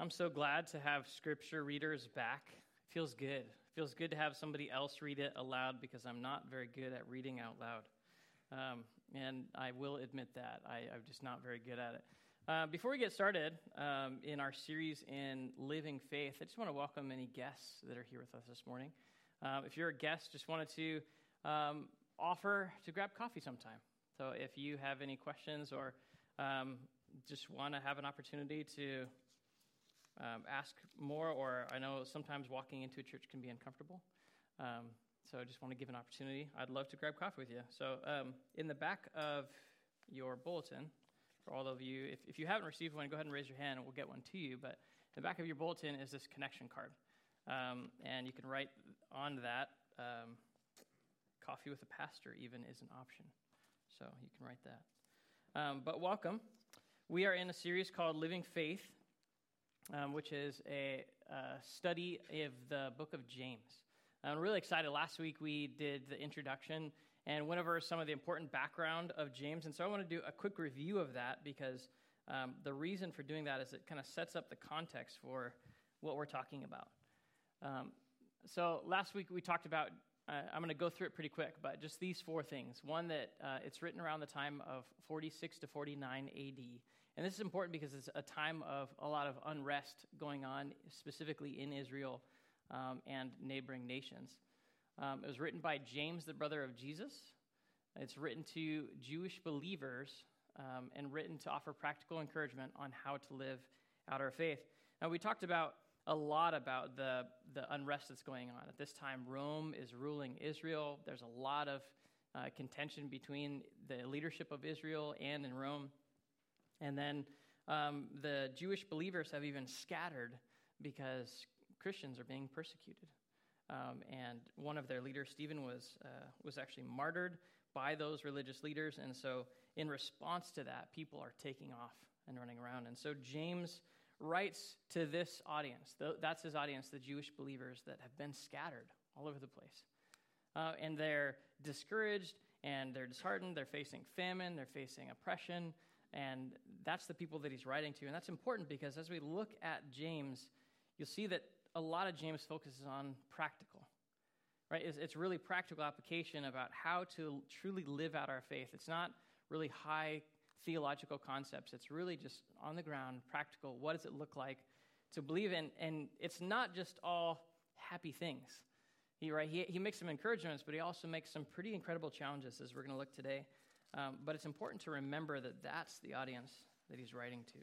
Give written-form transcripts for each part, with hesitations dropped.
I'm so glad to have scripture readers back. It feels good. It feels good to have somebody else read it aloud because I'm not very good at reading out loud. And I will admit that. I'm just not very good at it. Before we get started in our series in Living Faith, I just want to welcome any guests that are here with us this morning. If you're a guest, just wanted to offer to grab coffee sometime. So if you have any questions or just want to have an opportunity to ask more, or I know sometimes walking into a church can be uncomfortable. So I just want to give an opportunity. I'd love to grab coffee with you. So in the back of your bulletin, for all of you, if you haven't received one, go ahead and raise your hand and we'll get one to you. But in the back of your bulletin is this connection card. And you can write on that, coffee with a pastor even is an option. So you can write that. But welcome. We are in a series called Living Faith, which is a study of the book of James. I'm really excited. Last week we did the introduction and went over some of the important background of James. And so I want to do a quick review of that because the reason for doing that is it kind of sets up the context for what we're talking about. So last week we talked about, I'm going to go through it pretty quick, but just these four things. One, that it's written around the time of 46 to 49 AD. And this is important because it's a time of a lot of unrest going on, specifically in Israel and neighboring nations. It was written by James, the brother of Jesus. It's written to Jewish believers and written to offer practical encouragement on how to live out our faith. Now, we talked about a lot about the unrest that's going on. At this time, Rome is ruling Israel. There's a lot of contention between the leadership of Israel and in Rome. And then the Jewish believers have even scattered because Christians are being persecuted. And one of their leaders, Stephen, was actually martyred by those religious leaders. And so in response to that, people are taking off and running around. And so James writes to this audience. That's his audience, the Jewish believers that have been scattered all over the place. And they're discouraged and they're disheartened. They're facing famine. They're facing oppression. And that's the people that he's writing to. And that's important because as we look at James, you'll see that a lot of James focuses on practical, right? It's really practical application about how to truly live out our faith. It's not really high theological concepts. It's really just on the ground, practical. What does it look like to believe in? And it's not just all happy things. He makes some encouragements, but he also makes some pretty incredible challenges as we're going to look today. But it's important to remember that that's the audience that he's writing to.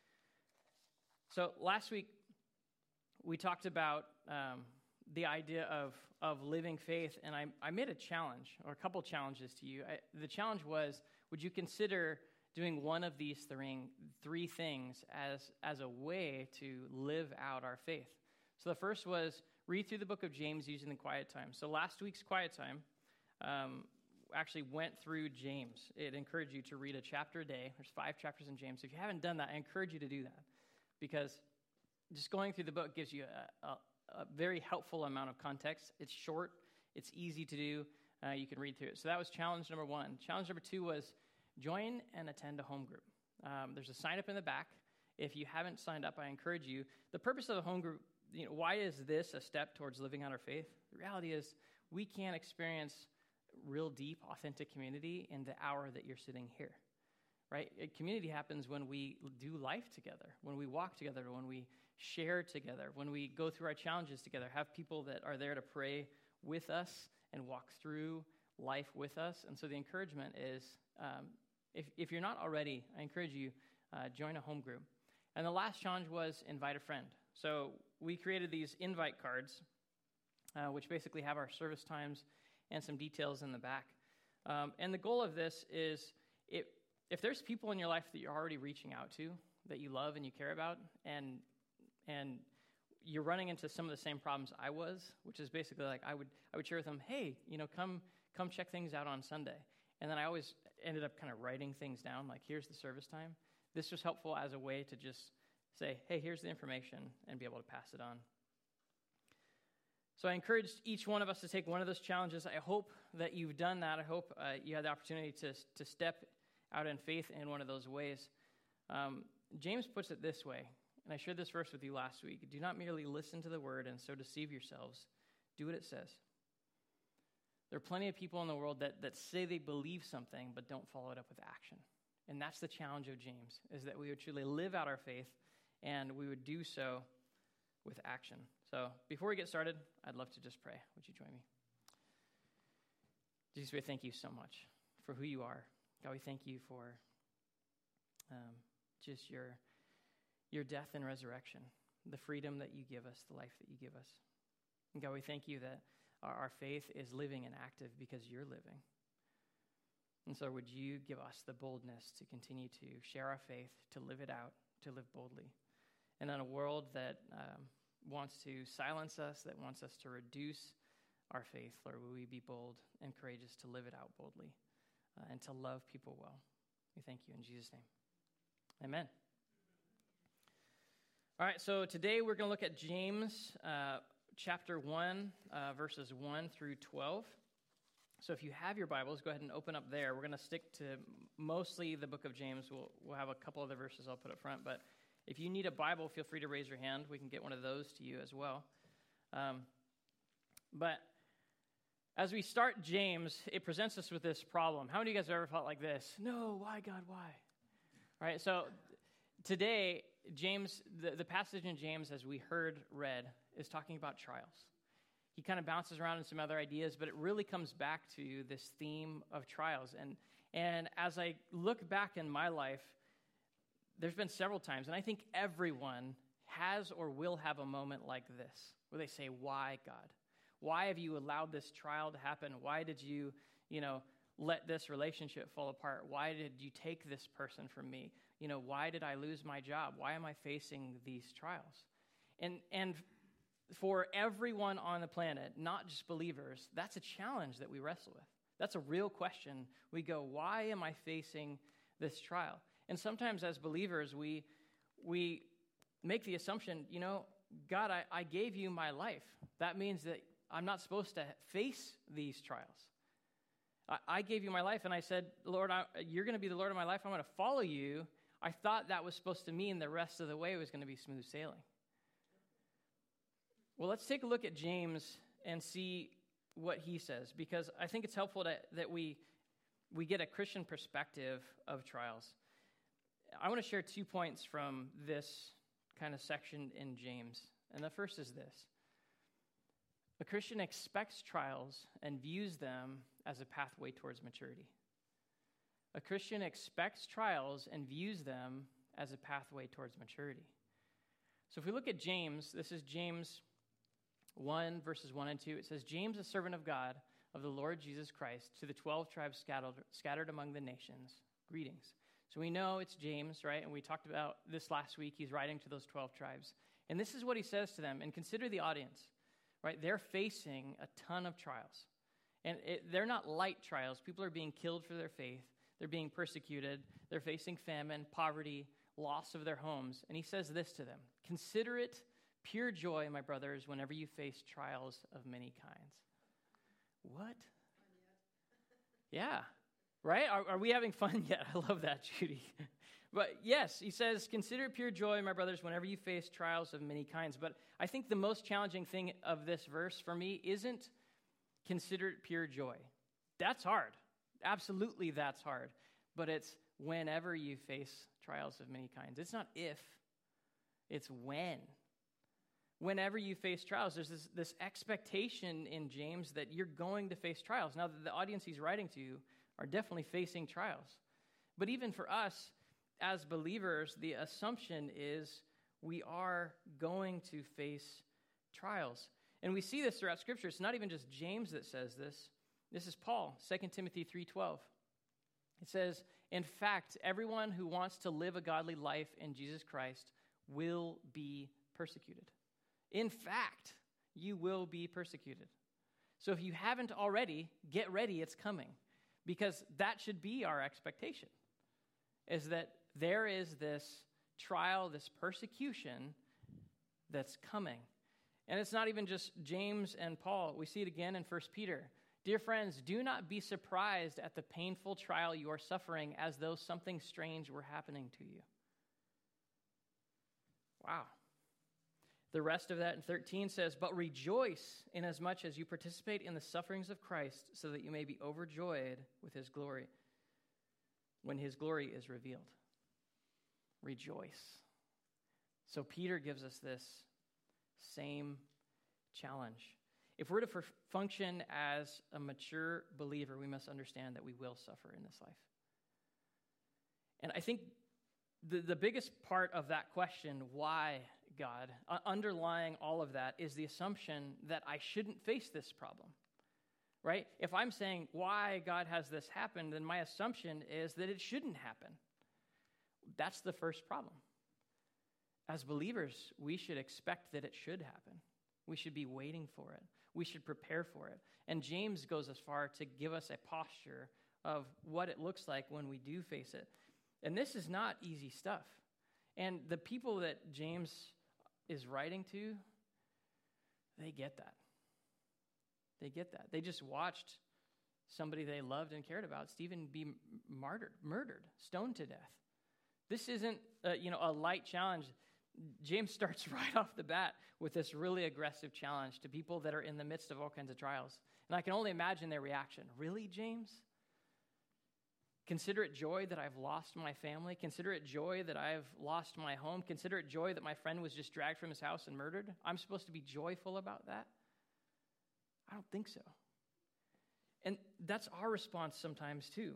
So last week, we talked about the idea of living faith, and I made a challenge, or a couple challenges to you. The challenge was, would you consider doing one of these three things as a way to live out our faith? So the first was read through the book of James using the quiet time. So last week's quiet time actually went through James. It encouraged you to read a chapter a day. There's 5 chapters in James. If you haven't done that, I encourage you to do that because just going through the book gives you a very helpful amount of context. It's short. It's easy to do. You can read through it. So that was challenge number 1. Challenge number 2 was join and attend a home group. There's a sign up in the back. If you haven't signed up, I encourage you. The purpose of the home group, why is this a step towards living out our faith? The reality is we can't experience real deep, authentic community in the hour that you're sitting here, right? Community happens when we do life together, when we walk together, when we share together, when we go through our challenges together, have people that are there to pray with us and walk through life with us. And so the encouragement is, if you're not already, I encourage you, join a home group. And the last challenge was invite a friend. So we created these invite cards, which basically have our service times and some details in the back. And the goal of this is, if there's people in your life that you're already reaching out to, that you love and you care about, and you're running into some of the same problems I was, which is basically like I would share with them, hey, come check things out on Sunday. And then I always ended up kind of writing things down, like here's the service time. This was helpful as a way to just say, hey, here's the information, and be able to pass it on. So I encouraged each one of us to take one of those challenges. I hope that you've done that. I hope you had the opportunity to step out in faith in one of those ways. James puts it this way, And I shared this verse with you last week. Do not merely listen to the word and so deceive yourselves. Do what it says. There are plenty of people in the world that say they believe something but don't follow it up with action. And that's the challenge of James, is that we would truly live out our faith and we would do so with action. So before we get started, I'd love to just pray. Would you join me? Jesus, we thank you so much for who you are. God, we thank you for just your death and resurrection, the freedom that you give us, the life that you give us. And God, we thank you that our faith is living and active because you're living. And so would you give us the boldness to continue to share our faith, to live it out, to live boldly. And in a world that wants to silence us, that wants us to reduce our faith, Lord, will we be bold and courageous to live it out boldly and to love people well. We thank you in Jesus' name. Amen. All right, so today we're going to look at James chapter 1, verses 1 through 12. So if you have your Bibles, go ahead and open up there. We're going to stick to mostly the book of James. We'll have a couple other verses I'll put up front, but if you need a Bible, feel free to raise your hand. We can get one of those to you as well. But as we start James, it presents us with this problem. How many of you guys have ever felt like this? No, why, God, why? All right, so today, James, the passage in James, as we heard read, is talking about trials. He kind of bounces around in some other ideas, but it really comes back to this theme of trials. And as I look back in my life, there's been several times, and I think everyone has or will have a moment like this, where they say, why, God? Why have you allowed this trial to happen? Why did you, let this relationship fall apart? Why did you take this person from me? Why did I lose my job? Why am I facing these trials? And for everyone on the planet, not just believers, that's a challenge that we wrestle with. That's a real question. We go, why am I facing this trial? And sometimes as believers, we make the assumption, God, I gave you my life. That means that I'm not supposed to face these trials. I gave you my life, and I said, Lord, you're going to be the Lord of my life. I'm going to follow you. I thought that was supposed to mean the rest of the way was going to be smooth sailing. Well, let's take a look at James and see what he says, because I think it's helpful that we get a Christian perspective of trials. I want to share 2 points from this kind of section in James, and the first is this. A Christian expects trials and views them as a pathway towards maturity. A Christian expects trials and views them as a pathway towards maturity. So if we look at James, this is James 1, verses 1 and 2. It says, James, a servant of God, of the Lord Jesus Christ, to the 12 tribes scattered among the nations, greetings. So we know it's James, right? And we talked about this last week. He's writing to those 12 tribes. And this is what he says to them. And consider the audience, right? They're facing a ton of trials. And they're not light trials. People are being killed for their faith. They're being persecuted. They're facing famine, poverty, loss of their homes. And he says this to them, consider it pure joy, my brothers, whenever you face trials of many kinds. What? Yeah, right? Are we having fun yet? I love that, Judy. But yes, he says, consider it pure joy, my brothers, whenever you face trials of many kinds. But I think the most challenging thing of this verse for me isn't consider it pure joy. That's hard. Absolutely, that's hard. But it's whenever you face trials of many kinds. It's not if, it's when. Whenever you face trials, there's this expectation in James that you're going to face trials. Now, the audience he's writing to are definitely facing trials. But even for us as believers, the assumption is we are going to face trials. And we see this throughout Scripture. It's not even just James that says this. This is Paul, 2 Timothy 3:12. It says, in fact, everyone who wants to live a godly life in Jesus Christ will be persecuted. In fact, you will be persecuted. So if you haven't already, get ready, it's coming. Because that should be our expectation, is that there is this trial, this persecution that's coming. And it's not even just James and Paul. We see it again in 1 Peter. Dear friends, do not be surprised at the painful trial you are suffering as though something strange were happening to you. Wow. The rest of that in 13 says, "But rejoice inasmuch as you participate in the sufferings of Christ, so that you may be overjoyed with his glory when his glory is revealed." Rejoice. So Peter gives us this same challenge. If we're to function as a mature believer, we must understand that we will suffer in this life. And I think the biggest part of that question, why God, underlying all of that, is the assumption that I shouldn't face this problem, right? If I'm saying why God has this happen, then my assumption is that it shouldn't happen. That's the first problem. As believers, we should expect that it should happen. We should be waiting for it. We should prepare for it. And James goes as far to give us a posture of what it looks like when we do face it. And this is not easy stuff. And the people that James is writing to, they get that. They get that. They just watched somebody they loved and cared about, Stephen, be murdered, stoned to death. This isn't a light challenge. James starts right off the bat with this really aggressive challenge to people that are in the midst of all kinds of trials. And I can only imagine their reaction. Really, James? Consider it joy that I've lost my family. Consider it joy that I've lost my home. Consider it joy that my friend was just dragged from his house and murdered. I'm supposed to be joyful about that? I don't think so. And that's our response sometimes too.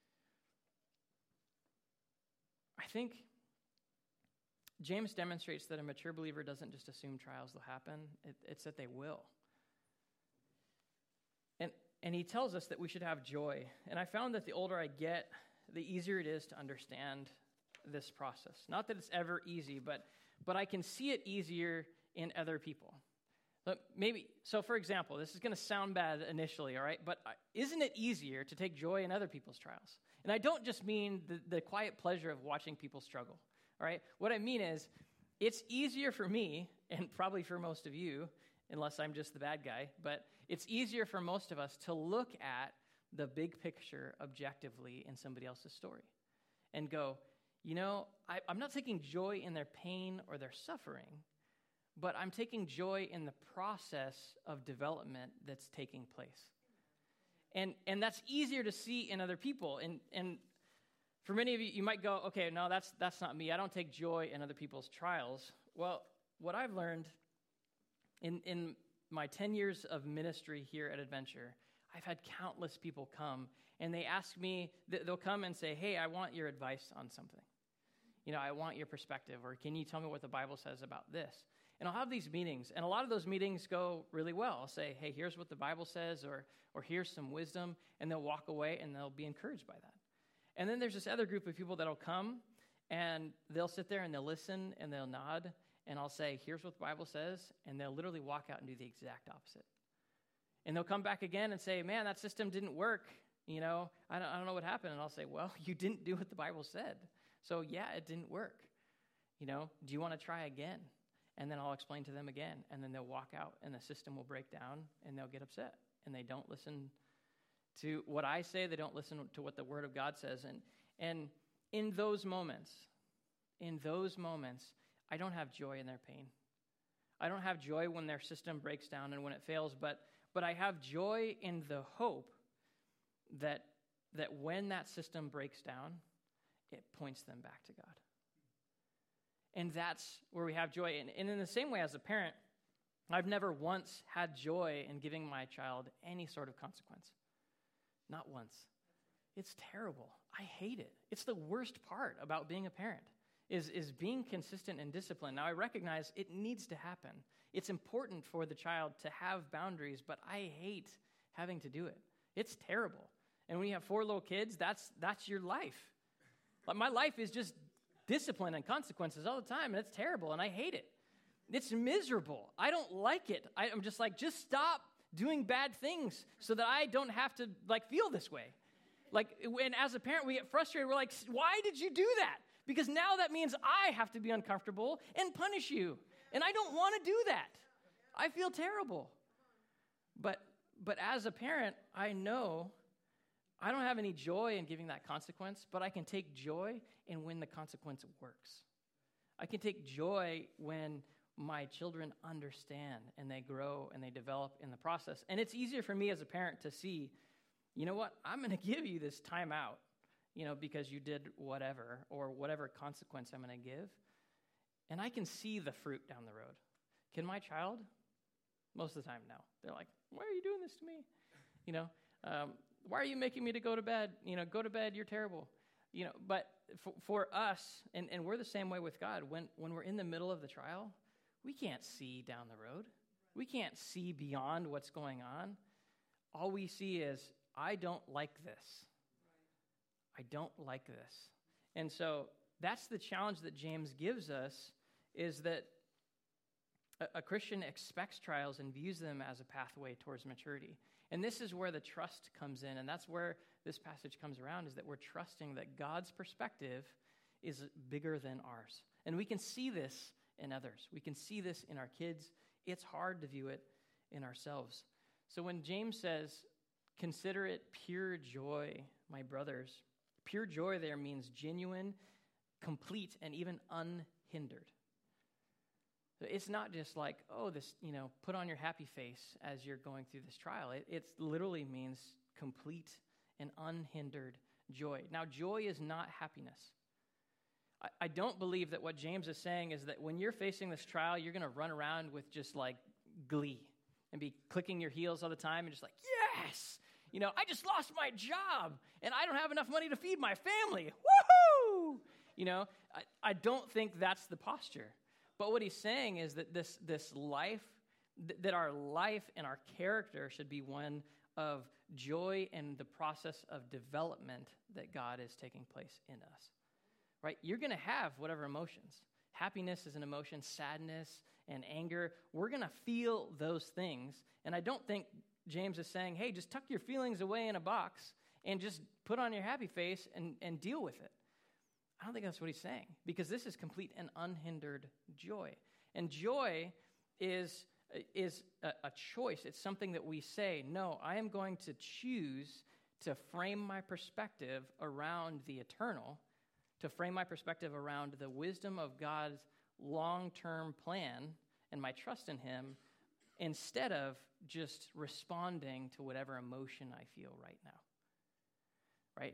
I think James demonstrates that a mature believer doesn't just assume trials will happen. It's that they will. And he tells us that we should have joy. And I found that the older I get, the easier it is to understand this process. Not that it's ever easy, but I can see it easier in other people. So for example, this is going to sound bad initially, all right? But isn't it easier to take joy in other people's trials? And I don't just mean the quiet pleasure of watching people struggle, all right? What I mean is, it's easier for me, and probably for most of you, unless I'm just the bad guy, but it's easier for most of us to look at the big picture objectively in somebody else's story and go, I'm not taking joy in their pain or their suffering, but I'm taking joy in the process of development that's taking place. And that's easier to see in other people. And for many of you, you might go, okay, no, that's not me. I don't take joy in other people's trials. Well, what I've learned in my 10 years of ministry here at Adventure, I've had countless people come, and they ask me, they'll come and say, hey, I want your advice on something. I want your perspective, or can you tell me what the Bible says about this? And I'll have these meetings, and a lot of those meetings go really well. I'll say, hey, here's what the Bible says, or here's some wisdom, and they'll walk away, and they'll be encouraged by that. And then there's this other group of people that'll come, and they'll sit there, and they'll listen, and they'll nod, and I'll say, here's what the Bible says, and they'll literally walk out and do the exact opposite. And they'll come back again and say, man, that system didn't work. I don't know what happened. And I'll say, well, you didn't do what the Bible said. So yeah, it didn't work. Do you want to try again? And then I'll explain to them again, and then they'll walk out, and the system will break down, and they'll get upset, and they don't listen to what I say. They don't listen to what the Word of God says. And in those moments, I don't have joy in their pain. I don't have joy when their system breaks down and when it fails, but I have joy in the hope that when that system breaks down, it points them back to God. And that's where we have joy. And in the same way as a parent, I've never once had joy in giving my child any sort of consequence. Not once. It's terrible. I hate it. It's the worst part about being a parent, is being consistent and disciplined. Now, I recognize it needs to happen. It's important for the child to have boundaries, but I hate having to do it. It's terrible. And when you have 4 little kids, that's your life. But my life is just discipline and consequences all the time, and it's terrible, and I hate it. It's miserable. I don't like it. I'm just like, just stop doing bad things so that I don't have to feel this way. And as a parent, we get frustrated. We're like, why did you do that? Because now that means I have to be uncomfortable and punish you. And I don't want to do that. I feel terrible. But as a parent, I know I don't have any joy in giving that consequence, but I can take joy in when the consequence works. I can take joy when my children understand and they grow and they develop in the process. And it's easier for me as a parent to see, you know what, I'm going to give you this time out, because you did whatever or whatever consequence I'm going to give. And I can see the fruit down the road. Can my child? Most of the time, no. They're like, why are you doing this to me? Why are you making me to go to bed? Go to bed, you're terrible. But for us, and we're the same way with God, when we're in the middle of the trial, we can't see down the road. We can't see beyond what's going on. All we see is, I don't like this. I don't like this. And so that's the challenge that James gives us, is that a Christian expects trials and views them as a pathway towards maturity. And this is where the trust comes in, and that's where this passage comes around, is that we're trusting that God's perspective is bigger than ours. And we can see this in others. We can see this in our kids. It's hard to view it in ourselves. So when James says, consider it pure joy, my brothers, pure joy there means genuine, complete, and even unhindered. It's not just like, put on your happy face as you're going through this trial. It literally means complete and unhindered joy. Now, joy is not happiness. I don't believe that what James is saying is that when you're facing this trial, you're going to run around with just like glee and be clicking your heels all the time and just like, yes, I just lost my job and I don't have enough money to feed my family. Woohoo! I don't think that's the posture. But what he's saying is that this life, that our life and our character should be one of joy and the process of development that God is taking place in us, right? You're going to have whatever emotions. Happiness is an emotion, sadness and anger. We're going to feel those things. And I don't think James is saying, hey, just tuck your feelings away in a box and just put on your happy face and deal with it. I don't think that's what he's saying, because this is complete and unhindered joy. And joy is a choice. It's something that we say, no, I am going to choose to frame my perspective around the eternal, to frame my perspective around the wisdom of God's long-term plan and my trust in him, instead of just responding to whatever emotion I feel right now, right?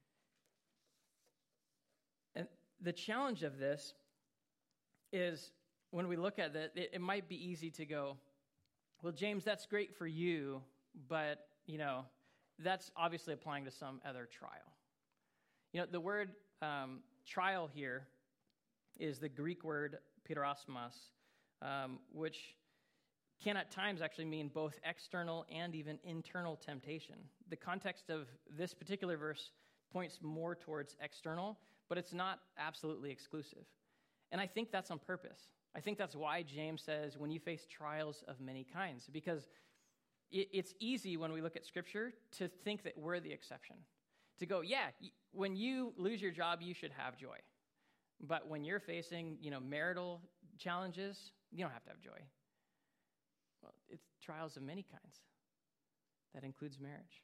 And the challenge of this is, when we look at it might be easy to go, well, James, that's great for you, but, that's obviously applying to some other trial. The word trial here is the Greek word peirasmos, which can at times actually mean both external and even internal temptation. The context of this particular verse points more towards external, but it's not absolutely exclusive. And I think that's on purpose. I think that's why James says, when you face trials of many kinds, because it's easy when we look at Scripture to think that we're the exception. To go, yeah, when you lose your job, you should have joy. But when you're facing, marital challenges, you don't have to have joy. Well, it's trials of many kinds. That includes marriage.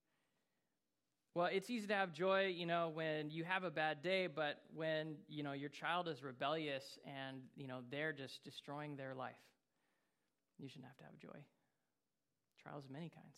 Well, it's easy to have joy, when you have a bad day, but when, your child is rebellious and, they're just destroying their life, you shouldn't have to have joy. Trials of many kinds,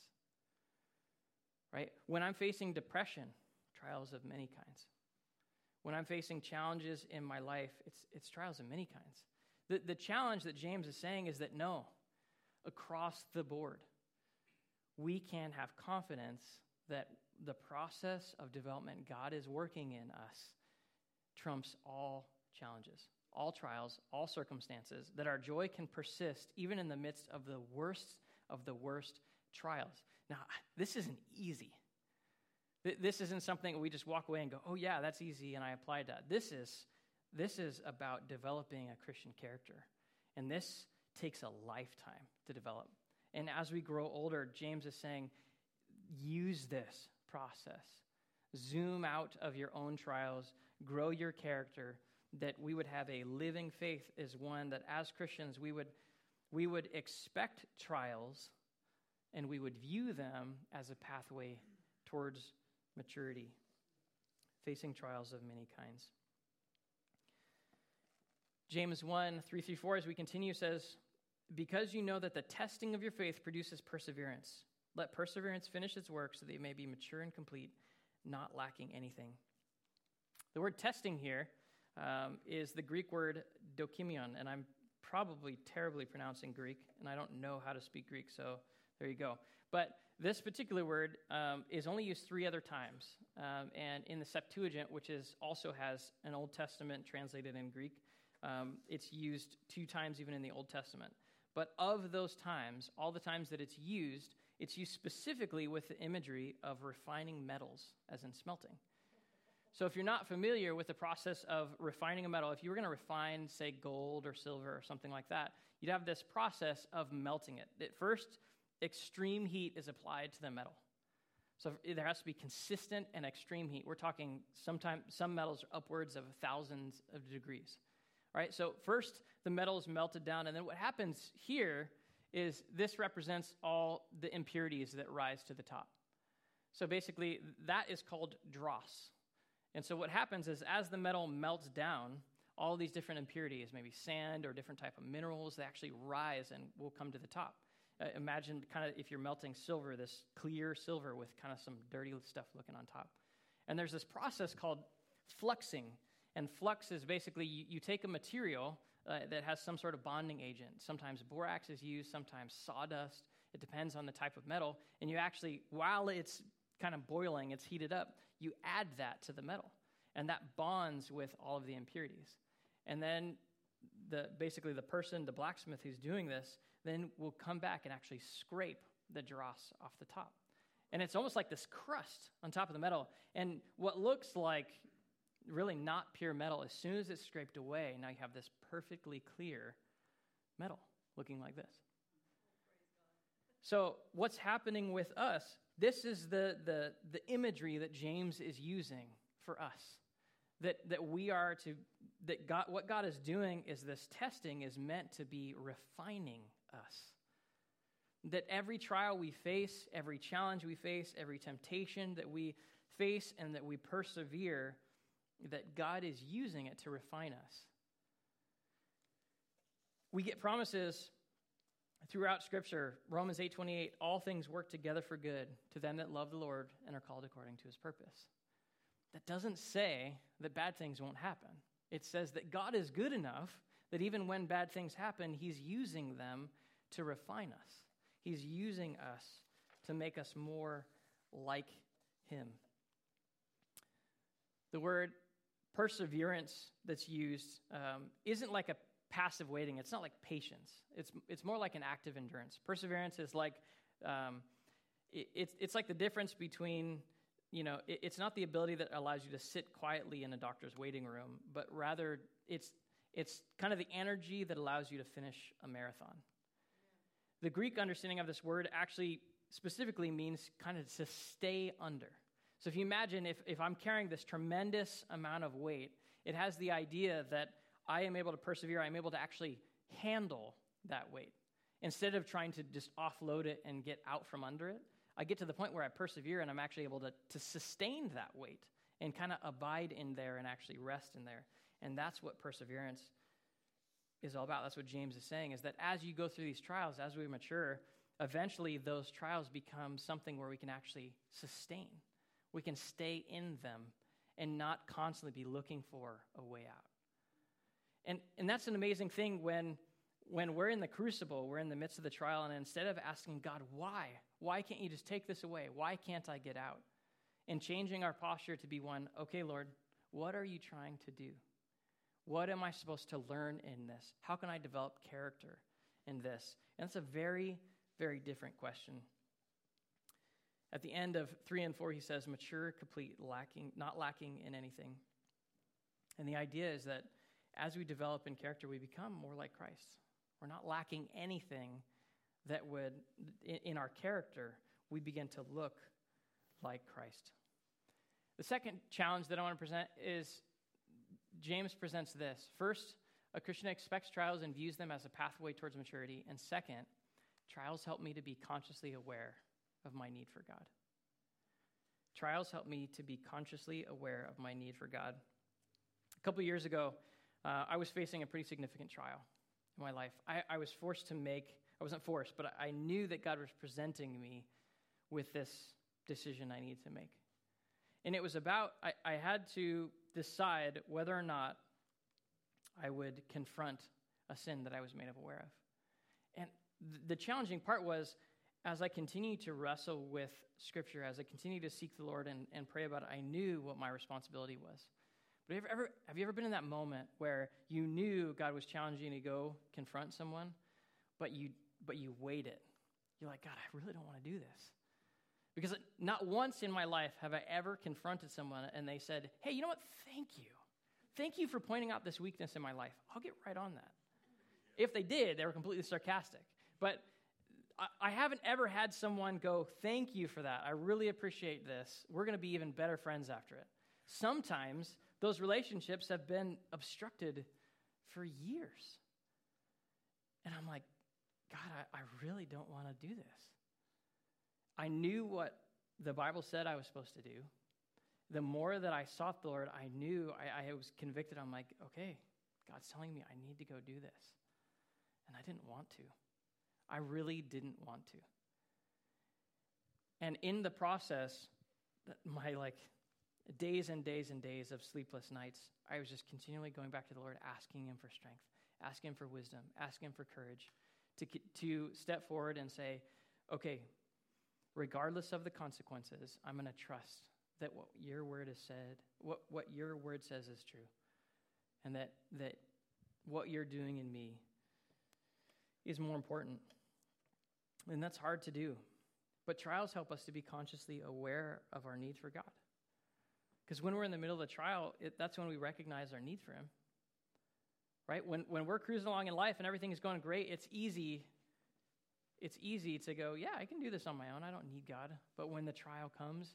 right? When I'm facing depression, trials of many kinds. When I'm facing challenges in my life, it's trials of many kinds. The challenge that James is saying is that no, across the board, we can have confidence that the process of development God is working in us trumps all challenges, all trials, all circumstances, that our joy can persist even in the midst of the worst trials. Now, this isn't easy. This isn't something we just walk away and go, oh yeah, that's easy, and I applied that. This is about developing a Christian character, and this takes a lifetime to develop. And as we grow older, James is saying, use this process. Zoom out of your own trials, grow your character, that we would have a living faith is one that as Christians we would expect trials and we would view them as a pathway towards maturity, facing trials of many kinds. James 1, 3 through 4, as we continue, says, because you know that the testing of your faith produces perseverance. Let perseverance finish its work so that you may be mature and complete, not lacking anything. The word testing here is the Greek word dokimion, and I'm probably terribly pronouncing Greek, and I don't know how to speak Greek, so there you go. But this particular word is only used 3 other times, and in the Septuagint, which also has an Old Testament translated in Greek, it's used 2 times even in the Old Testament. But of those times, all the times that it's used specifically with the imagery of refining metals, as in smelting. So if you're not familiar with the process of refining a metal, if you were going to refine, say, gold or silver or something like that, you'd have this process of melting it. At first, extreme heat is applied to the metal. So there has to be consistent and extreme heat. We're talking sometimes some metals are upwards of thousands of degrees. All right, so first the metal is melted down, and then what happens here is this represents all the impurities that rise to the top. So basically, that is called dross. And so what happens is as the metal melts down, all these different impurities, maybe sand or different type of minerals, they actually rise and will come to the top. Imagine kind of if you're melting silver, this clear silver with kind of some dirty stuff looking on top. And there's this process called fluxing. And flux is basically you take a material that has some sort of bonding agent. Sometimes borax is used, sometimes sawdust. It depends on the type of metal. And you actually, while it's kind of boiling, it's heated up, you add that to the metal. And that bonds with all of the impurities. And then basically the person, the blacksmith who's doing this, then will come back and actually scrape the dross off the top. And it's almost like this crust on top of the metal. And what looks like really not pure metal, as soon as it's scraped away, now you have this perfectly clear metal looking like this. So what's happening with us, this is the imagery that James is using for us. That we are to, that God, what God is doing is this testing is meant to be refining us. That every trial we face, every challenge we face, every temptation that we face and that we persevere, that God is using it to refine us. We get promises throughout Scripture. Romans 8:28, all things work together for good to them that love the Lord and are called according to his purpose. That doesn't say that bad things won't happen. It says that God is good enough that even when bad things happen, he's using them to refine us. He's using us to make us more like him. The word perseverance that's used isn't like a passive waiting. It's not like patience. It's more like an active endurance. Perseverance is like it's like the difference between, it's not the ability that allows you to sit quietly in a doctor's waiting room, but rather it's kind of the energy that allows you to finish a marathon. The Greek understanding of this word actually specifically means kind of to stay under. So if you imagine if I'm carrying this tremendous amount of weight, it has the idea that I am able to persevere, I'm able to actually handle that weight. Instead of trying to just offload it and get out from under it, I get to the point where I persevere and I'm actually able to sustain that weight and kind of abide in there and actually rest in there. And that's what perseverance is all about. That's what James is saying, is that as you go through these trials, as we mature, eventually those trials become something where we can actually sustain. We can stay in them and not constantly be looking for a way out. And that's an amazing thing when we're in the crucible, we're in the midst of the trial, and instead of asking God, why can't you just take this away? Why can't I get out? And changing our posture to be one, okay, Lord, what are you trying to do? What am I supposed to learn in this? How can I develop character in this? And it's a very, very different question. At the end of 3 and 4, he says, mature, complete, not lacking in anything. And the idea is that as we develop in character, we become more like Christ. We're not lacking anything that would, in our character, we begin to look like Christ. The second challenge that I want to present is James presents this. First, a Christian expects trials and views them as a pathway towards maturity. And second, trials help me to be consciously aware of my need for God. Trials help me to be consciously aware of my need for God. A couple years ago, I was facing a pretty significant trial in my life. I was forced to make, I wasn't forced, but I knew that God was presenting me with this decision I needed to make. And it was about, I had to decide whether or not I would confront a sin that I was made aware of. And the challenging part was, as I continued to wrestle with Scripture, as I continued to seek the Lord and pray about it, I knew what my responsibility was. But have you ever been in that moment where you knew God was challenging you to go confront someone, but you waited? You're like, God, I really don't want to do this. Because not once in my life have I ever confronted someone and they said, hey, you know what? Thank you. Thank you for pointing out this weakness in my life. I'll get right on that. If they did, they were completely sarcastic. But I haven't ever had someone go, thank you for that. I really appreciate this. We're going to be even better friends after it. Sometimes those relationships have been obstructed for years. And I'm like, God, I really don't want to do this. I knew what the Bible said I was supposed to do. The more that I sought the Lord, I knew, I was convicted. I'm like, okay, God's telling me I need to go do this. And I didn't want to. I really didn't want to. And in the process, my days and days and days of sleepless nights, I was just continually going back to the Lord, asking him for strength, asking him for wisdom, asking him for courage to step forward and say, okay, regardless of the consequences, I'm going to trust that what your word has said, what your word says is true, and that what you're doing in me is more important. And that's hard to do. But trials help us to be consciously aware of our need for God. Because when we're in the middle of the trial, that's when we recognize our need for him. Right? When we're cruising along in life and everything is going great, it's easy to go, yeah, I can do this on my own. I don't need God. But when the trial comes,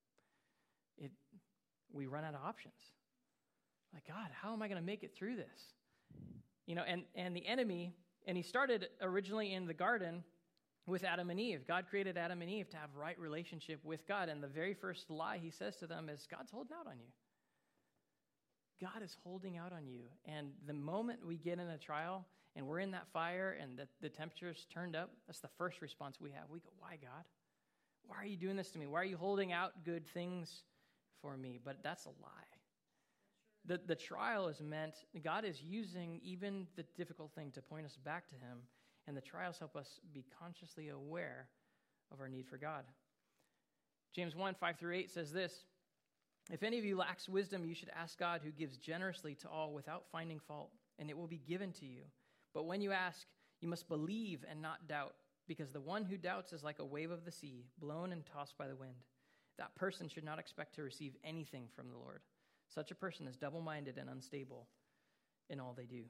we run out of options. Like, God, how am I going to make it through this? And the enemy, and he started originally in the garden with Adam and Eve. God created Adam and Eve to have right relationship with God. And the very first lie he says to them is, God's holding out on you. God is holding out on you. And the moment we get in a trial and we're in that fire and the temperature's turned up, that's the first response we have. We go, why, God? Why are you doing this to me? Why are you holding out good things for me? But that's a lie. The trial is meant, God is using even the difficult thing to point us back to him. And the trials help us be consciously aware of our need for God. James 1, 5-8 says this, if any of you lacks wisdom, you should ask God, who gives generously to all without finding fault, and it will be given to you. But when you ask, you must believe and not doubt, because the one who doubts is like a wave of the sea, blown and tossed by the wind. That person should not expect to receive anything from the Lord. Such a person is double-minded and unstable in all they do.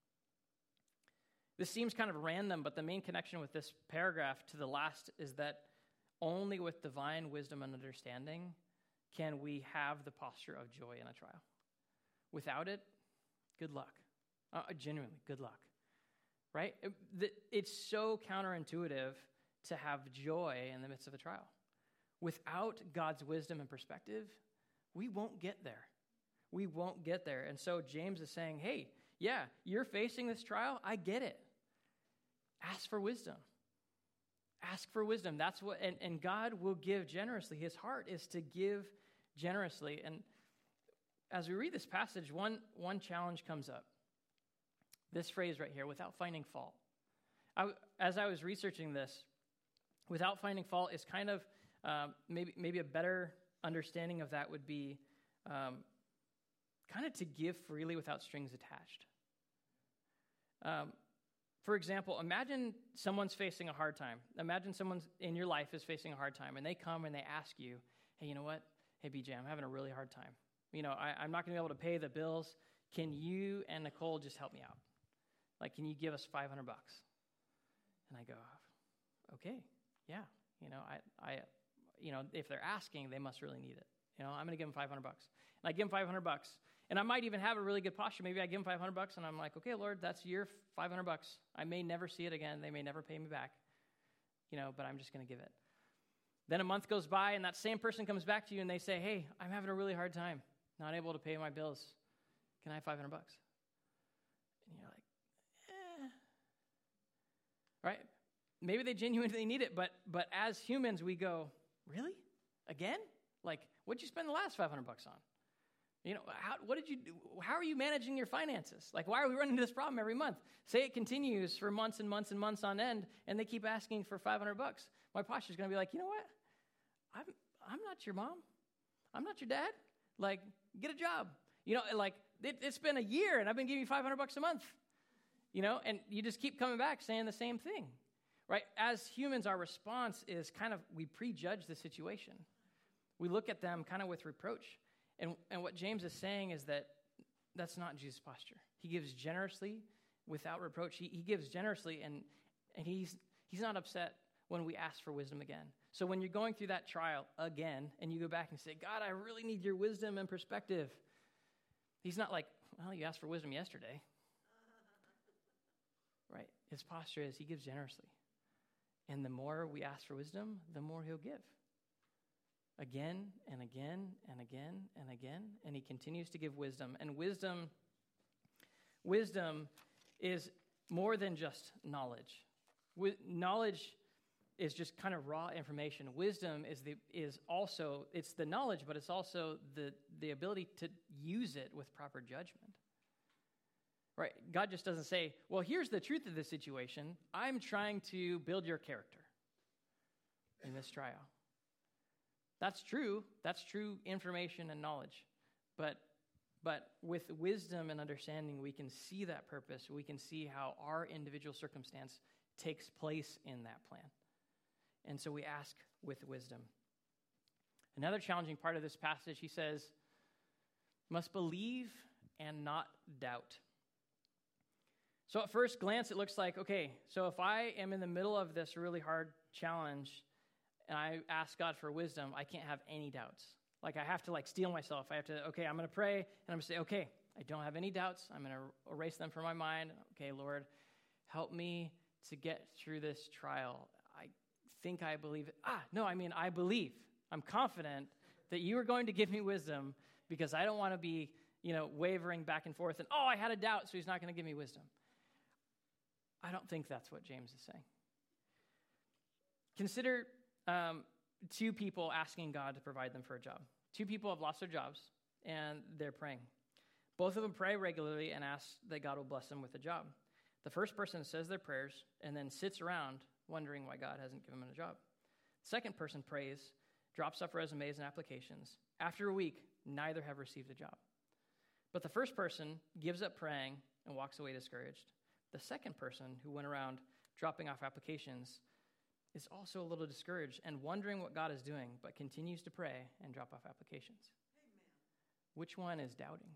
This seems kind of random, but the main connection with this paragraph to the last is that only with divine wisdom and understanding can we have the posture of joy in a trial. Without it, good luck. Genuinely, good luck. Right? It's so counterintuitive to have joy in the midst of a trial. Without God's wisdom and perspective, we won't get there. We won't get there. And so James is saying, hey, yeah, you're facing this trial. I get it. Ask for wisdom. Ask for wisdom. That's what, and God will give generously. His heart is to give generously. And as we read this passage, one challenge comes up. This phrase right here, without finding fault. As I was researching this, without finding fault is kind of, maybe a better understanding of that would be kind of to give freely without strings attached. For example, imagine someone's facing a hard time. Imagine someone in your life is facing a hard time, and they come and they ask you, hey, you know what? Hey, BJ, I'm having a really hard time. I'm not going to be able to pay the bills. Can you and Nicole just help me out? Like, can you give us $500? And I go, okay, yeah. If they're asking, they must really need it. I'm going to give them $500. And I give them $500. And I might even have a really good posture. Maybe I give them $500 and I'm like, okay, Lord, that's your $500. I may never see it again. They may never pay me back, but I'm just going to give it. Then a month goes by and that same person comes back to you and they say, hey, I'm having a really hard time, not able to pay my bills. Can I have $500? And you're like, right? Maybe they genuinely need it, but as humans, we go, really? Again? Like, what'd you spend the last $500 on? What did you do? How are you managing your finances? Like, why are we running into this problem every month? Say it continues for months and months and months on end, and they keep asking for $500. My posture is going to be like, you know what? I'm not your mom. I'm not your dad. Like, get a job. It's been a year, and I've been giving you $500 a month. And you just keep coming back saying the same thing, right? As humans, our response is we prejudge the situation. We look at them kind of with reproach. And what James is saying is that that's not Jesus' posture. He gives generously without reproach. He gives generously, and he's not upset when we ask for wisdom again. So when you're going through that trial again, and you go back and say, God, I really need your wisdom and perspective, he's not like, well, you asked for wisdom yesterday. Right? His posture is he gives generously. And the more we ask for wisdom, the more he'll give. Again and again and again and again, and he continues to give wisdom. And wisdom is more than just knowledge. Knowledge is just kind of raw information. Wisdom is also the knowledge, but it's also the ability to use it with proper judgment. Right? God just doesn't say, well, here's the truth of the situation. I'm trying to build your character in this trial. That's true. That's true information and knowledge. But with wisdom and understanding, we can see that purpose. We can see how our individual circumstance takes place in that plan. And so we ask with wisdom. Another challenging part of this passage, he says, must believe and not doubt. So at first glance, it looks like, okay, so if I am in the middle of this really hard challenge and I ask God for wisdom, I can't have any doubts. Like I have to steel myself. I have to, okay, I'm going to pray and I'm going to say, okay, I don't have any doubts. I'm going to erase them from my mind. Okay, Lord, help me to get through this trial. I think I believe it. I believe. I'm confident that you are going to give me wisdom because I don't want to be, wavering back and forth and, I had a doubt, so he's not going to give me wisdom. I don't think that's what James is saying. Consider two people asking God to provide them for a job. Two people have lost their jobs, and they're praying. Both of them pray regularly and ask that God will bless them with a job. The first person says their prayers and then sits around wondering why God hasn't given them a job. The second person prays, drops off resumes and applications. After a week, neither have received a job. But the first person gives up praying and walks away discouraged. The second person who went around dropping off applications is also a little discouraged and wondering what God is doing, but continues to pray and drop off applications. Amen. Which one is doubting?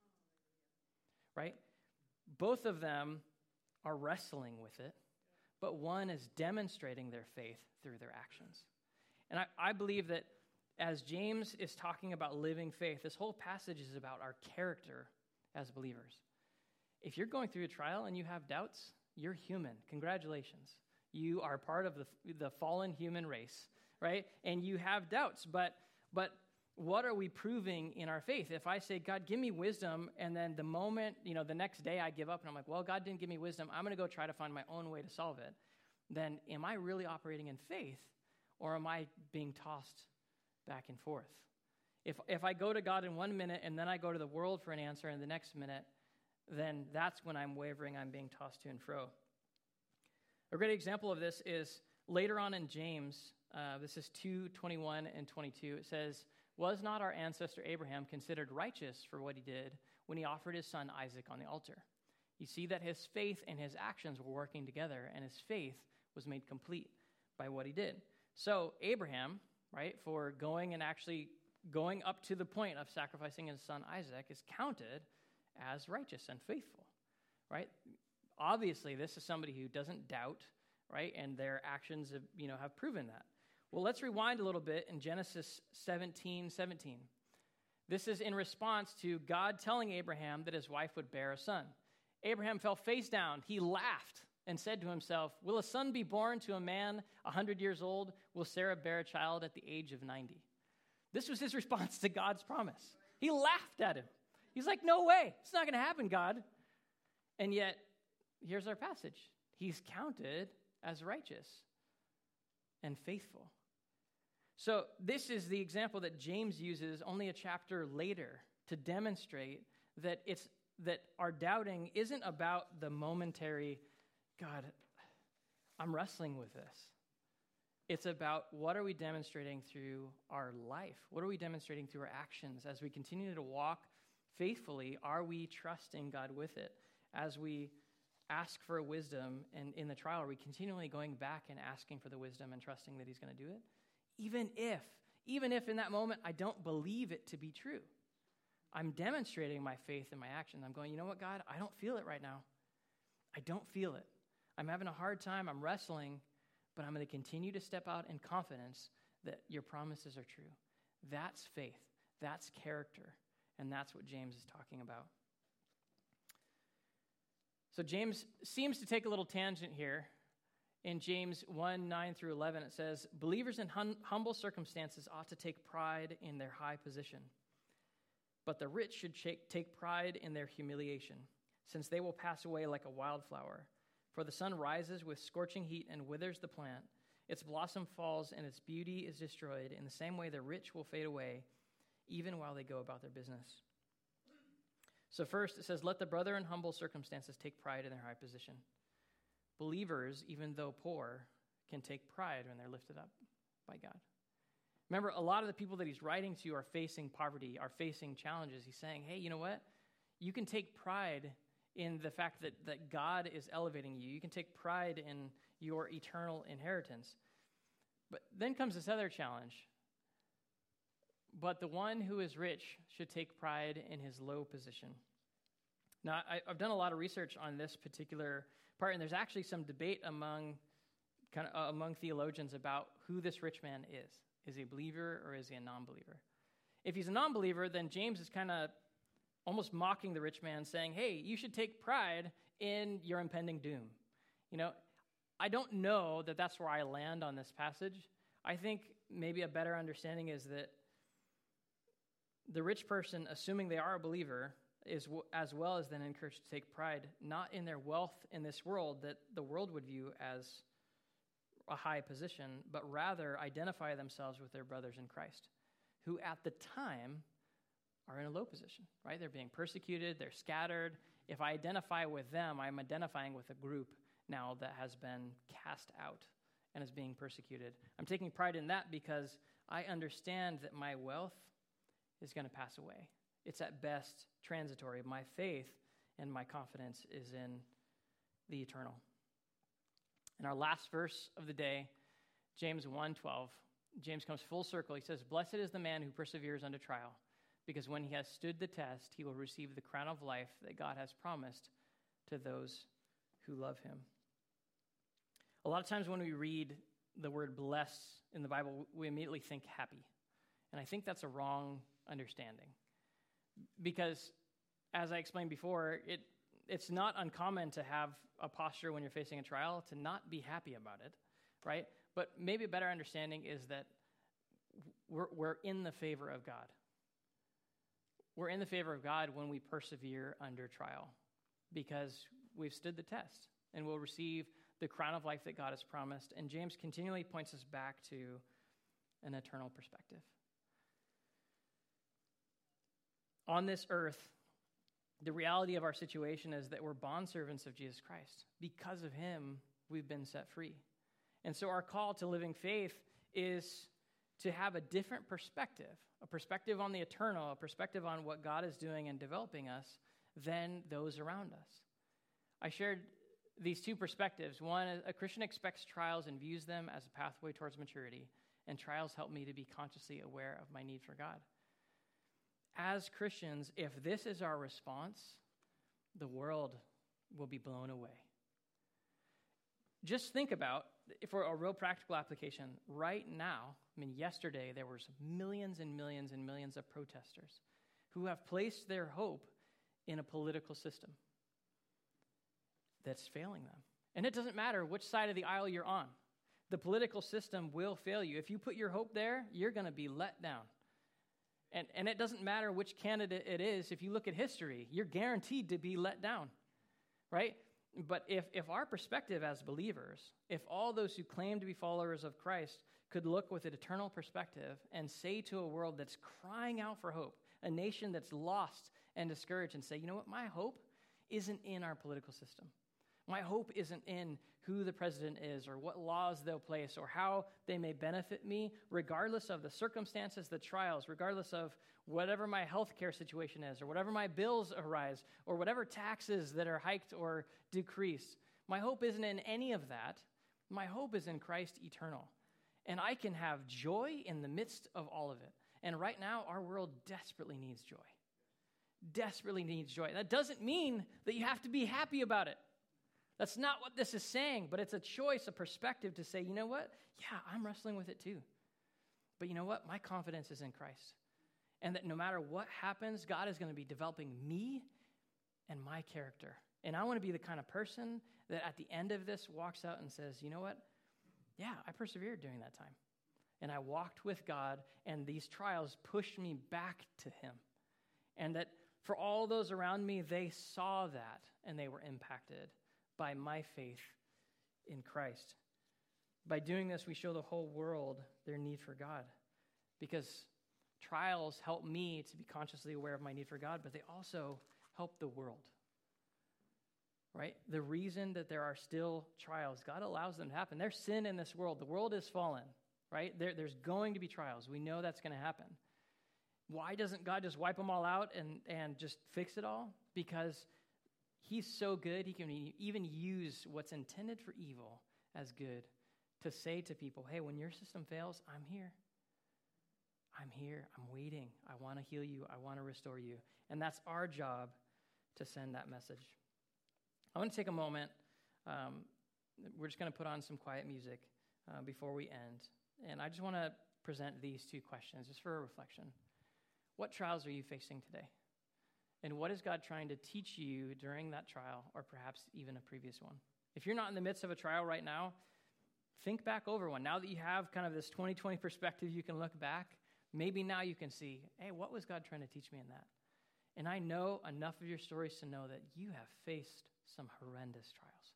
Right? Both of them are wrestling with it, but one is demonstrating their faith through their actions. And I believe that as James is talking about living faith, this whole passage is about our character as believers. If you're going through a trial and you have doubts, you're human. Congratulations. You are part of the fallen human race, right? And you have doubts, but what are we proving in our faith? If I say, God, give me wisdom, and then the moment, the next day I give up and I'm like, well, God didn't give me wisdom, I'm going to go try to find my own way to solve it, then am I really operating in faith, or am I being tossed back and forth? If I go to God in 1 minute and then I go to the world for an answer in the next minute, then that's when I'm wavering, I'm being tossed to and fro. A great example of this is later on in James, this is 2:21 and 22. It says, was not our ancestor Abraham considered righteous for what he did when he offered his son Isaac on the altar? You see that his faith and his actions were working together, and his faith was made complete by what he did. So Abraham, right, for going up to the point of sacrificing his son Isaac is counted as righteous and faithful, right? Obviously, this is somebody who doesn't doubt, right? And their actions have proven that. Well, let's rewind a little bit in Genesis 17:17. This is in response to God telling Abraham that his wife would bear a son. Abraham fell face down. He laughed and said to himself, will a son be born to a man 100 years old? Will Sarah bear a child at the age of 90? This was his response to God's promise. He laughed at him. He's like, no way. It's not going to happen, God. And yet, here's our passage. He's counted as righteous and faithful. So this is the example that James uses only a chapter later to demonstrate that our doubting isn't about the momentary, God, I'm wrestling with this. It's about what are we demonstrating through our life? What are we demonstrating through our actions? As we continue to walk faithfully, are we trusting God with it? As we ask for wisdom and in the trial, are we continually going back and asking for the wisdom and trusting that he's going to do it? Even if in that moment I don't believe it to be true, I'm demonstrating my faith in my actions. I'm going, you know what, God, I don't feel it right now. I don't feel it. I'm having a hard time. I'm wrestling, but I'm going to continue to step out in confidence that your promises are true. That's faith. That's character. And that's what James is talking about. So James seems to take a little tangent here. In James 1:9-11, it says, believers in humble circumstances ought to take pride in their high position. But the rich should take pride in their humiliation, since they will pass away like a wildflower. For the sun rises with scorching heat and withers the plant. Its blossom falls and its beauty is destroyed. In the same way, the rich will fade away, even while they go about their business. So first, it says, let the brother in humble circumstances take pride in their high position. Believers, even though poor, can take pride when they're lifted up by God. Remember, a lot of the people that he's writing to are facing poverty, are facing challenges. He's saying, hey, you know what? You can take pride in the fact that God is elevating you. You can take pride in your eternal inheritance. But then comes this other challenge. But the one who is rich should take pride in his low position. Now, I've done a lot of research on this particular part, and there's actually some debate among theologians about who this rich man is. Is he a believer or is he a non-believer? If he's a non-believer, then James is kind of almost mocking the rich man, saying, hey, you should take pride in your impending doom. You know, I don't know that that's where I land on this passage. I think maybe a better understanding is that the rich person, assuming they are a believer, is as well as then encouraged to take pride, not in their wealth in this world that the world would view as a high position, but rather identify themselves with their brothers in Christ, who at the time are in a low position, right? They're being persecuted, they're scattered. If I identify with them, I'm identifying with a group now that has been cast out and is being persecuted. I'm taking pride in that because I understand that my wealth is going to pass away. It's at best transitory. My faith and my confidence is in the eternal. In our last verse of the day, James 1:12, James comes full circle. He says, blessed is the man who perseveres under trial, because when he has stood the test, he will receive the crown of life that God has promised to those who love him. A lot of times when we read the word bless in the Bible, we immediately think happy. And I think that's a wrong understanding. Because, as I explained before, it's not uncommon to have a posture when you're facing a trial to not be happy about it, right? But maybe a better understanding is that we're in the favor of God. We're in the favor of God when we persevere under trial because we've stood the test and we'll receive the crown of life that God has promised. And James continually points us back to an eternal perspective. On this earth, the reality of our situation is that we're bondservants of Jesus Christ. Because of him, we've been set free. And so our call to living faith is to have a different perspective, a perspective on the eternal, a perspective on what God is doing and developing us than those around us. I shared these two perspectives. One, a Christian expects trials and views them as a pathway towards maturity, and trials help me to be consciously aware of my need for God. As Christians, if this is our response, the world will be blown away. Just think about, for a real practical application, right now, yesterday there was millions and millions and millions of protesters who have placed their hope in a political system that's failing them. And it doesn't matter which side of the aisle you're on. The political system will fail you. If you put your hope there, you're going to be let down. And it doesn't matter which candidate it is. If you look at history, you're guaranteed to be let down right? But if our perspective as believers, if all those who claim to be followers of Christ could look with an eternal perspective and say to a world that's crying out for hope, a nation that's lost and discouraged, and say, you know what, my hope isn't in our political system. My hope isn't in who the president is or what laws they'll place or how they may benefit me, regardless of the circumstances, the trials, regardless of whatever my healthcare situation is or whatever my bills arise or whatever taxes that are hiked or decreased. My hope isn't in any of that. My hope is in Christ eternal. And I can have joy in the midst of all of it. And right now, our world desperately needs joy. Desperately needs joy. That doesn't mean that you have to be happy about it. That's not what this is saying, but it's a choice, a perspective to say, you know what? Yeah, I'm wrestling with it too. But you know what? My confidence is in Christ. And that no matter what happens, God is going to be developing me and my character. And I want to be the kind of person that at the end of this walks out and says, you know what? Yeah, I persevered during that time. And I walked with God, and these trials pushed me back to him. And that for all those around me, they saw that, and they were impacted by my faith in Christ. By doing this, we show the whole world their need for God. Because trials help me to be consciously aware of my need for God, but they also help the world. Right? The reason that there are still trials, God allows them to happen. There's sin in this world. The world is fallen. Right? There's going to be trials. We know that's going to happen. Why doesn't God just wipe them all out and just fix it all? Because he's so good, he can even use what's intended for evil as good to say to people, hey, when your system fails, I'm here. I'm here. I'm waiting. I want to heal you. I want to restore you. And that's our job to send that message. I want to take a moment. We're just going to put on some quiet music before we end. And I just want to present these two questions just for a reflection. What trials are you facing today? And what is God trying to teach you during that trial, or perhaps even a previous one? If you're not in the midst of a trial right now, think back over one. Now that you have kind of this 2020 perspective, you can look back. Maybe now you can see, hey, what was God trying to teach me in that? And I know enough of your stories to know that you have faced some horrendous trials.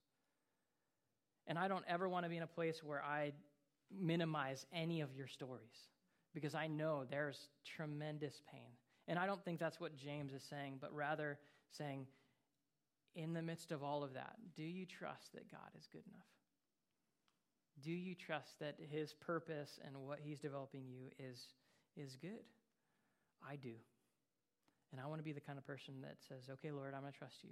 And I don't ever want to be in a place where I minimize any of your stories, because I know there's tremendous pain. And I don't think that's what James is saying, but rather saying, in the midst of all of that, do you trust that God is good enough? Do you trust that his purpose and what he's developing you is good? I do. And I want to be the kind of person that says, okay, Lord, I'm going to trust you.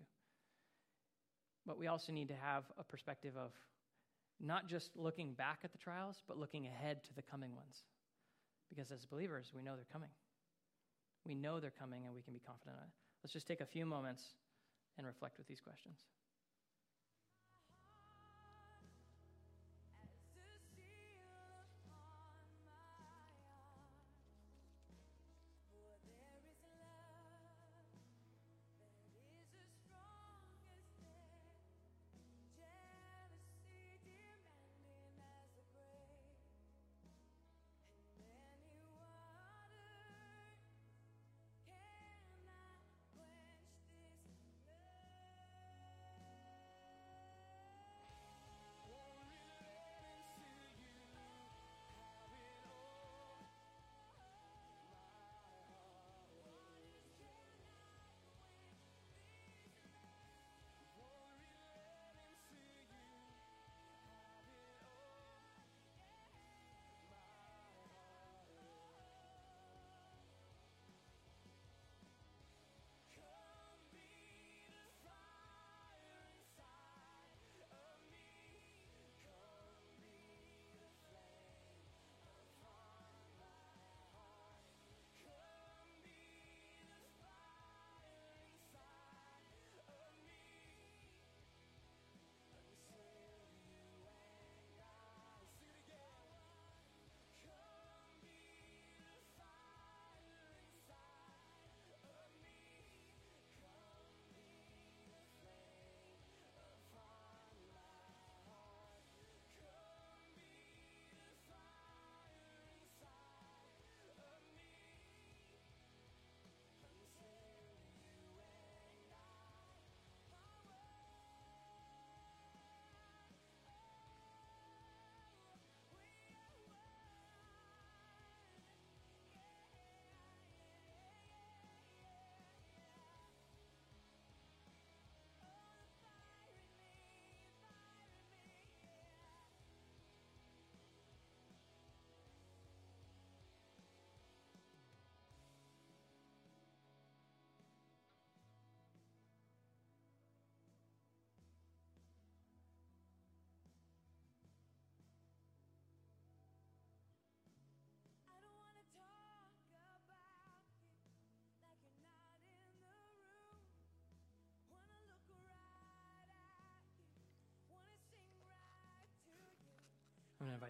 But we also need to have a perspective of not just looking back at the trials, but looking ahead to the coming ones. Because as believers, we know they're coming. We know they're coming, and we can be confident in it. Let's just take a few moments and reflect with these questions.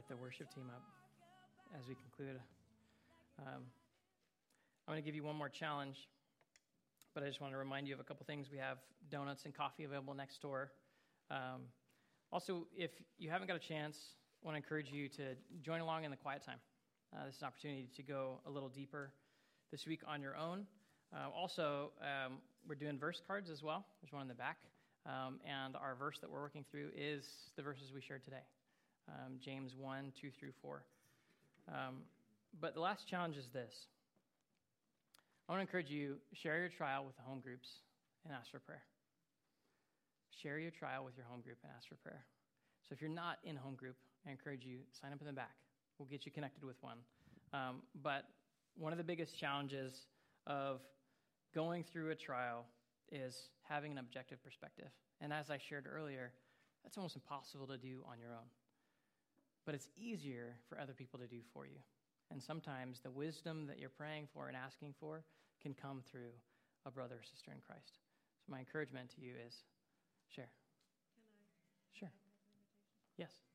invite the worship team up as we conclude. I'm going to give you one more challenge, but I just want to remind you of a couple things. We have donuts and coffee available next door. Also, if you haven't got a chance, I want to encourage you to join along in the quiet time. This is an opportunity to go a little deeper this week on your own. We're doing verse cards as well. There's one in the back. And our verse that we're working through is the verses we shared today, James 1, 2 through 4. But the last challenge is this. I want to encourage you, share your trial with the home groups and ask for prayer. Share your trial with your home group and ask for prayer. So if you're not in home group, I encourage you, sign up in the back. We'll get you connected with one. But one of the biggest challenges of going through a trial is having an objective perspective. And as I shared earlier, that's almost impossible to do on your own. But it's easier for other people to do for you. And sometimes the wisdom that you're praying for and asking for can come through a brother or sister in Christ. So my encouragement to you is share. Can I? Sure. Yes.